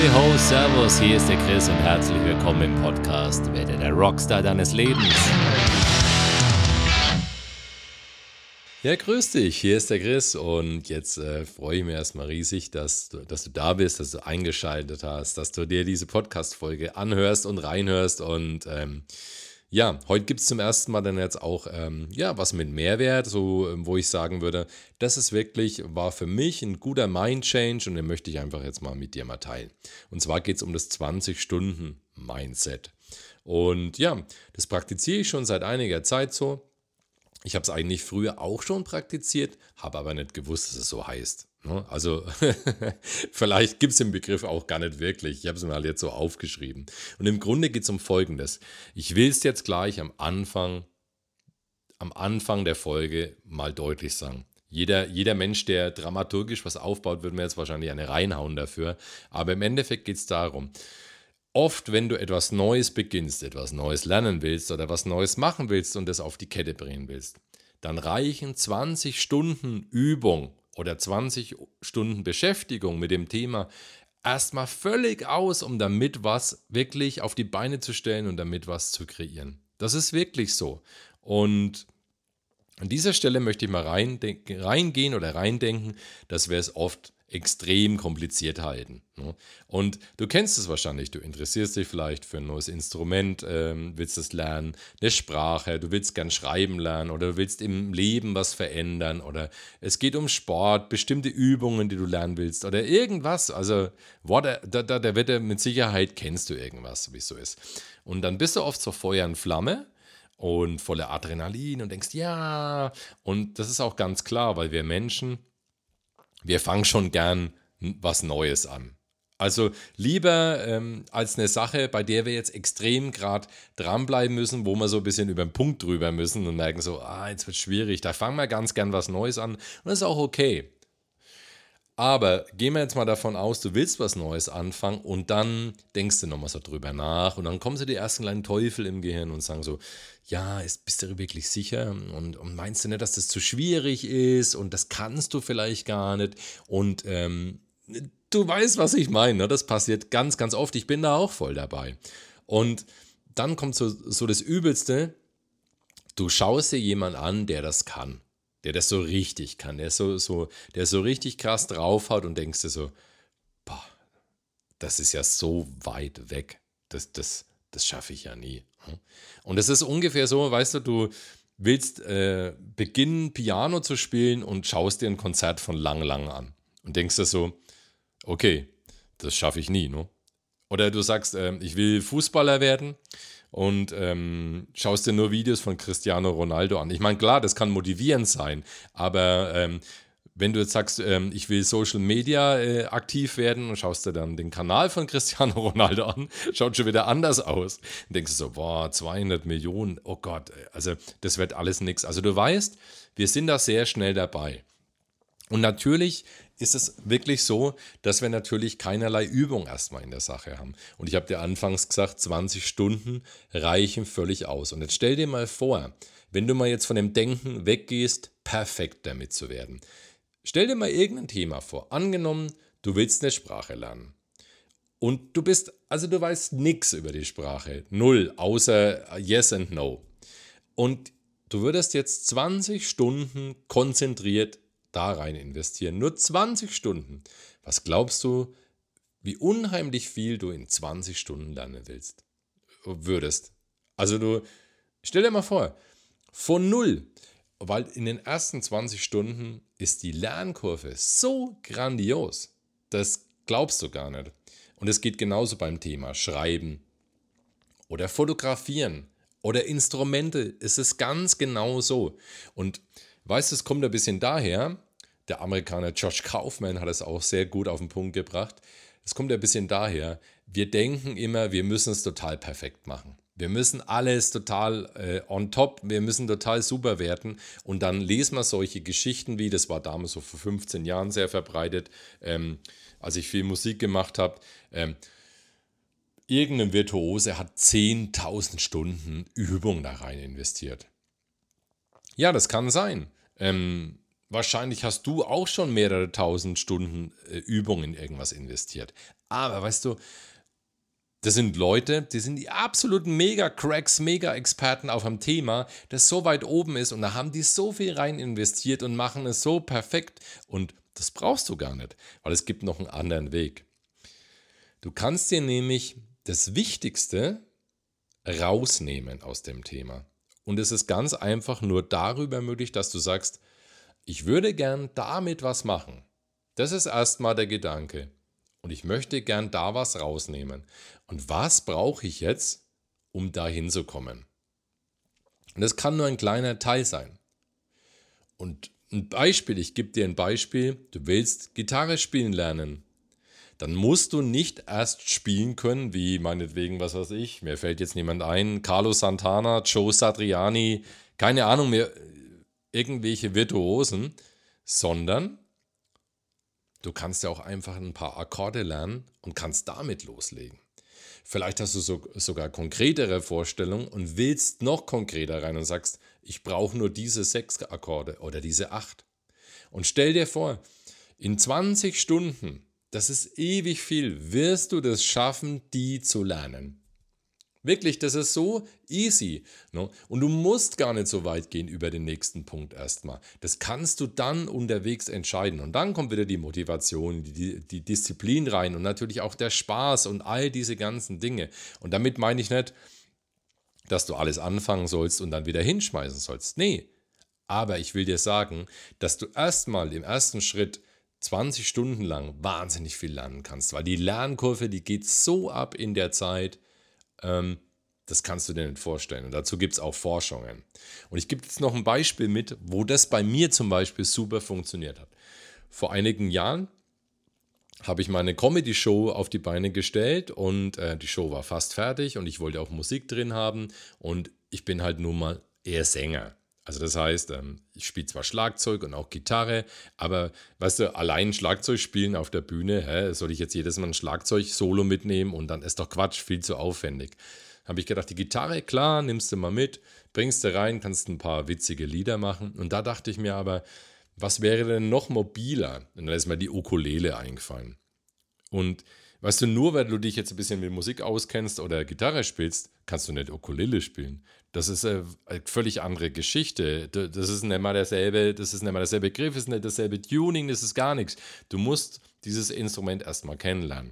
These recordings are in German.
Hey ho, servus, hier ist der Chris und herzlich willkommen im Podcast Werde der Rockstar deines Lebens. Ja, grüß dich, hier ist der Chris und jetzt freue ich mich erstmal riesig, dass du da bist, dass du eingeschaltet hast, dass du dir diese Podcast-Folge anhörst und reinhörst und ja, heute gibt es zum ersten Mal dann jetzt auch was mit Mehrwert, so wo ich sagen würde, das ist war für mich ein guter Mind-Change und den möchte ich einfach jetzt mal mit dir mal teilen. Und zwar geht es um das 20-Stunden-Mindset. Und ja, das praktiziere ich schon seit einiger Zeit so. Ich habe es eigentlich früher auch schon praktiziert, habe aber nicht gewusst, dass es so heißt. Also vielleicht gibt es den Begriff auch gar nicht wirklich. Ich habe es mir halt jetzt so aufgeschrieben. Und im Grunde geht es um Folgendes. Ich will es jetzt gleich am Anfang der Folge mal deutlich sagen. Jeder Mensch, der dramaturgisch was aufbaut, würde mir jetzt wahrscheinlich eine reinhauen dafür. Aber im Endeffekt geht es darum, oft, wenn du etwas Neues beginnst, etwas Neues lernen willst oder was Neues machen willst und das auf die Kette bringen willst, dann reichen 20 Stunden Übung oder 20 Stunden Beschäftigung mit dem Thema erstmal völlig aus, um damit was wirklich auf die Beine zu stellen und damit was zu kreieren. Das ist wirklich so. Und an dieser Stelle möchte ich mal reingehen oder reindenken, dass wir es oft extrem kompliziert halten. Und du kennst es wahrscheinlich, du interessierst dich vielleicht für ein neues Instrument, willst es lernen, eine Sprache, du willst gern schreiben lernen oder du willst im Leben was verändern oder es geht um Sport, bestimmte Übungen, die du lernen willst oder irgendwas. Also der Wette mit Sicherheit kennst du irgendwas, wie es so ist. Und dann bist du oft so Feuer und Flamme und voller Adrenalin und denkst, ja, und das ist auch ganz klar, weil wir Menschen, wir fangen schon gern was Neues an. Also lieber als eine Sache, bei der wir jetzt extrem gerade dranbleiben müssen, wo wir so ein bisschen über den Punkt drüber müssen und merken so, jetzt wird es schwierig, da fangen wir ganz gern was Neues an und das ist auch okay. Aber gehen wir jetzt mal davon aus, du willst was Neues anfangen und dann denkst du nochmal so drüber nach und dann kommen so die ersten kleinen Teufel im Gehirn und sagen so, ja, bist du wirklich sicher und meinst du nicht, dass das zu schwierig ist und das kannst du vielleicht gar nicht und du weißt, was ich meine, ne? Das passiert ganz, ganz oft, ich bin da auch voll dabei. Und dann kommt so das Übelste, du schaust dir jemanden an, der das kann. Der das so richtig kann, der so richtig krass draufhaut und denkst dir so, boah, das ist ja so weit weg, das schaffe ich ja nie. Und es ist ungefähr so, weißt du willst beginnen, Piano zu spielen und schaust dir ein Konzert von Lang Lang an und denkst dir so, okay, das schaffe ich nie, ne? Oder du sagst, ich will Fußballer werden und schaust dir nur Videos von Cristiano Ronaldo an. Ich meine, klar, das kann motivierend sein, aber wenn du jetzt sagst, ich will Social Media aktiv werden und schaust dir dann den Kanal von Cristiano Ronaldo an, schaut schon wieder anders aus. Und denkst du so, boah, 200 Millionen, oh Gott, also das wird alles nix. Also du weißt, wir sind da sehr schnell dabei. Und natürlich ist es wirklich so, dass wir natürlich keinerlei Übung erstmal in der Sache haben. Und ich habe dir anfangs gesagt, 20 Stunden reichen völlig aus. Und jetzt stell dir mal vor, wenn du mal jetzt von dem Denken weggehst, perfekt damit zu werden. Stell dir mal irgendein Thema vor. Angenommen, du willst eine Sprache lernen. Und du weißt nichts über die Sprache. Null, außer Yes and No. Und du würdest jetzt 20 Stunden konzentriert da rein investieren. Nur 20 Stunden. Was glaubst du, wie unheimlich viel du in 20 Stunden lernen würdest? Also stell dir mal vor, von null, weil in den ersten 20 Stunden ist die Lernkurve so grandios, das glaubst du gar nicht. Und es geht genauso beim Thema Schreiben oder Fotografieren oder Instrumente. Es ist ganz genau so. Und weißt du, es kommt ein bisschen daher, der Amerikaner Josh Kaufman hat es auch sehr gut auf den Punkt gebracht. Es kommt ein bisschen daher, wir denken immer, wir müssen es total perfekt machen. Wir müssen alles total on top, wir müssen total super werden. Und dann lesen wir solche Geschichten wie, das war damals so vor 15 Jahren sehr verbreitet, als ich viel Musik gemacht habe. Irgendein Virtuose hat 10.000 Stunden Übung da rein investiert. Ja, das kann sein. wahrscheinlich hast du auch schon mehrere tausend Stunden Übung in irgendwas investiert. Aber weißt du, das sind Leute, die sind die absoluten Mega-Cracks, Mega-Experten auf einem Thema, das so weit oben ist und da haben die so viel rein investiert und machen es so perfekt und das brauchst du gar nicht, weil es gibt noch einen anderen Weg. Du kannst dir nämlich das Wichtigste rausnehmen aus dem Thema. Und es ist ganz einfach nur darüber möglich, dass du sagst, ich würde gern damit was machen. Das ist erstmal der Gedanke. Und ich möchte gern da was rausnehmen. Und was brauche ich jetzt, um da hinzukommen? Und das kann nur ein kleiner Teil sein. Und ein Beispiel, ich gebe dir ein Beispiel, du willst Gitarre spielen lernen. Dann musst du nicht erst spielen können, wie meinetwegen, was weiß ich, mir fällt jetzt niemand ein, Carlos Santana, Joe Satriani, keine Ahnung mehr, irgendwelche Virtuosen, sondern du kannst ja auch einfach ein paar Akkorde lernen und kannst damit loslegen. Vielleicht hast du sogar konkretere Vorstellungen und willst noch konkreter rein und sagst, ich brauche nur diese 6 Akkorde oder diese 8. Und stell dir vor, in 20 Stunden, das ist ewig viel, wirst du das schaffen, die zu lernen. Wirklich, das ist so easy. Ne? Und du musst gar nicht so weit gehen über den nächsten Punkt erstmal. Das kannst du dann unterwegs entscheiden. Und dann kommt wieder die Motivation, die Disziplin rein und natürlich auch der Spaß und all diese ganzen Dinge. Und damit meine ich nicht, dass du alles anfangen sollst und dann wieder hinschmeißen sollst. Nee. Aber ich will dir sagen, dass du erstmal im ersten Schritt 20 Stunden lang wahnsinnig viel lernen kannst, weil die Lernkurve, die geht so ab in der Zeit, das kannst du dir nicht vorstellen. Und dazu gibt es auch Forschungen. Und ich gebe jetzt noch ein Beispiel mit, wo das bei mir zum Beispiel super funktioniert hat. Vor einigen Jahren habe ich meine Comedy-Show auf die Beine gestellt und die Show war fast fertig und ich wollte auch Musik drin haben und ich bin halt nun mal eher Sänger. Also das heißt, ich spiele zwar Schlagzeug und auch Gitarre, aber weißt du, allein Schlagzeug spielen auf der Bühne, soll ich jetzt jedes Mal ein Schlagzeug-Solo mitnehmen und dann ist doch Quatsch, viel zu aufwendig. Habe ich gedacht, die Gitarre, klar, nimmst du mal mit, bringst du rein, kannst ein paar witzige Lieder machen. Und da dachte ich mir aber, was wäre denn noch mobiler? Und dann ist mir die Ukulele eingefallen. Und weißt du, nur weil du dich jetzt ein bisschen mit Musik auskennst oder Gitarre spielst, kannst du nicht Ukulele spielen. Das ist eine völlig andere Geschichte. Das ist nicht mal derselbe Griff, das ist nicht dasselbe Tuning, das ist gar nichts. Du musst dieses Instrument erstmal kennenlernen.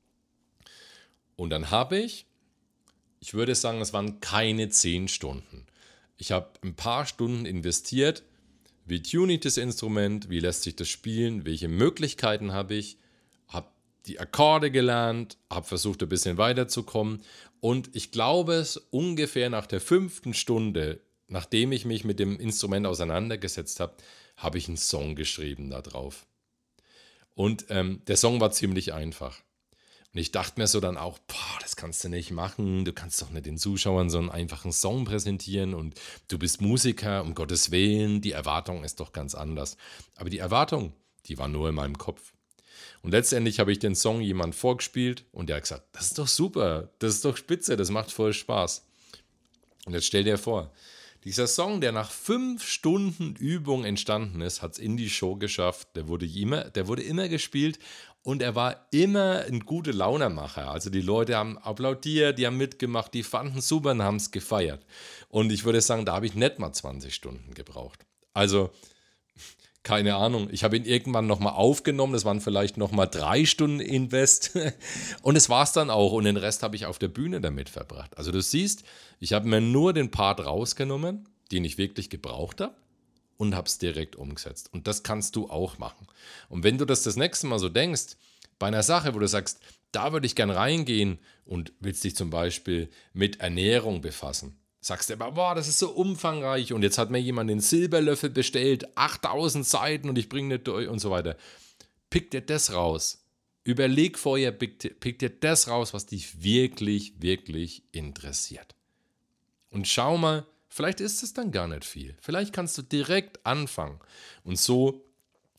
Und dann habe ich würde sagen, es waren keine 10 Stunden. Ich habe ein paar Stunden investiert. Wie tune ich das Instrument? Wie lässt sich das spielen? Welche Möglichkeiten habe ich? Habe die Akkorde gelernt, habe versucht, ein bisschen weiterzukommen. Und ich glaube es ungefähr nach der 5. Stunde, nachdem ich mich mit dem Instrument auseinandergesetzt habe, habe ich einen Song geschrieben da drauf. Und der Song war ziemlich einfach. Und ich dachte mir so dann auch, das kannst du nicht machen, du kannst doch nicht den Zuschauern so einen einfachen Song präsentieren und du bist Musiker, um Gottes Willen, die Erwartung ist doch ganz anders. Aber die Erwartung, die war nur in meinem Kopf. Und letztendlich habe ich den Song jemand vorgespielt und der hat gesagt, das ist doch super, das ist doch spitze, das macht voll Spaß. Und jetzt stell dir vor, dieser Song, der nach 5 Stunden Übung entstanden ist, hat es in die Show geschafft. Der wurde immer gespielt und er war immer ein guter Launemacher. Also die Leute haben applaudiert, die haben mitgemacht, die fanden es super und haben es gefeiert. Und ich würde sagen, da habe ich nicht mal 20 Stunden gebraucht. Also keine Ahnung, ich habe ihn irgendwann nochmal aufgenommen, das waren vielleicht nochmal 3 Stunden Invest und es war es dann auch und den Rest habe ich auf der Bühne damit verbracht. Also du siehst, ich habe mir nur den Part rausgenommen, den ich wirklich gebraucht habe und habe es direkt umgesetzt. Und das kannst du auch machen. Und wenn du das nächste Mal so denkst, bei einer Sache, wo du sagst, da würde ich gern reingehen und willst dich zum Beispiel mit Ernährung befassen, sagst du aber, boah, das ist so umfangreich und jetzt hat mir jemand den Silberlöffel bestellt, 8000 Seiten und ich bringe nicht durch und so weiter. Pick dir das raus. Überleg vorher, pick dir das raus, was dich wirklich, wirklich interessiert. Und schau mal, vielleicht ist es dann gar nicht viel. Vielleicht kannst du direkt anfangen. Und so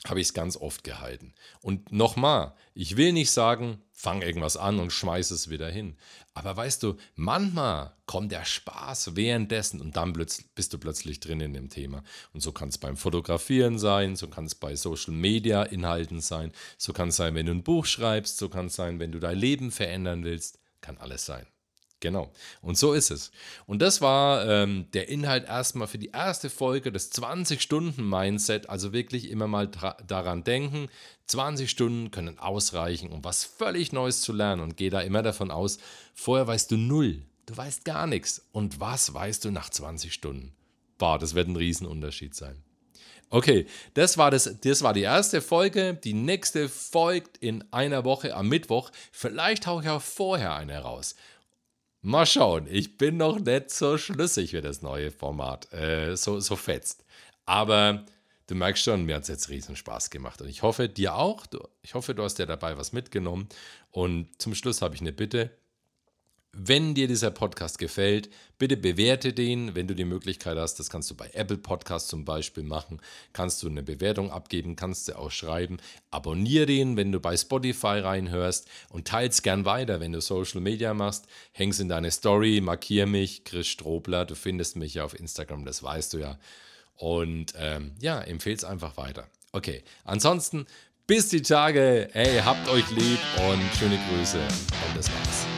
habe ich es ganz oft gehalten. Und nochmal, ich will nicht sagen, fang irgendwas an und schmeiß es wieder hin. Aber weißt du, manchmal kommt der Spaß währenddessen und dann bist du plötzlich drin in dem Thema. Und so kann es beim Fotografieren sein, so kann es bei Social Media Inhalten sein, so kann es sein, wenn du ein Buch schreibst, so kann es sein, wenn du dein Leben verändern willst, kann alles sein. Genau. Und so ist es. Und das war der Inhalt erstmal für die erste Folge des 20-Stunden-Mindset. Also wirklich immer mal daran denken, 20 Stunden können ausreichen, um was völlig Neues zu lernen. Und geh da immer davon aus, vorher weißt du null. Du weißt gar nichts. Und was weißt du nach 20 Stunden? Boah, das wird ein Riesenunterschied sein. Okay, das war die erste Folge. Die nächste folgt in einer Woche am Mittwoch. Vielleicht haue ich auch vorher eine raus. Mal schauen, ich bin noch nicht so schlüssig für das neue Format, so fetzt. Aber du merkst schon, mir hat es jetzt riesen Spaß gemacht und ich hoffe, dir auch. Ich hoffe, du hast dir dabei was mitgenommen. Und zum Schluss habe ich eine Bitte. Wenn dir dieser Podcast gefällt, bitte bewerte den, wenn du die Möglichkeit hast. Das kannst du bei Apple Podcasts zum Beispiel machen. Kannst du eine Bewertung abgeben, kannst du auch schreiben. Abonniere den, wenn du bei Spotify reinhörst und teils gern weiter, wenn du Social Media machst. Häng's in deine Story, markier mich, Chris Strobler. Du findest mich ja auf Instagram, das weißt du ja. Und empfehl's einfach weiter. Okay, ansonsten bis die Tage. Hey, habt euch lieb und schöne Grüße. Und das war's.